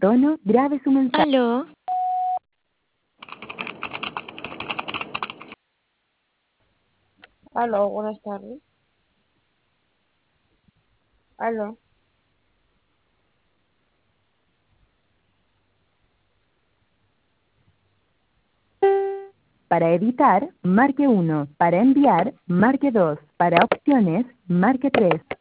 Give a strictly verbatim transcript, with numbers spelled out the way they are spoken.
tono, grabe su mensaje. Aló. Aló, buenas tardes. Aló. Para editar, marque uno. Para enviar, marque dos. Para opciones, marque tres.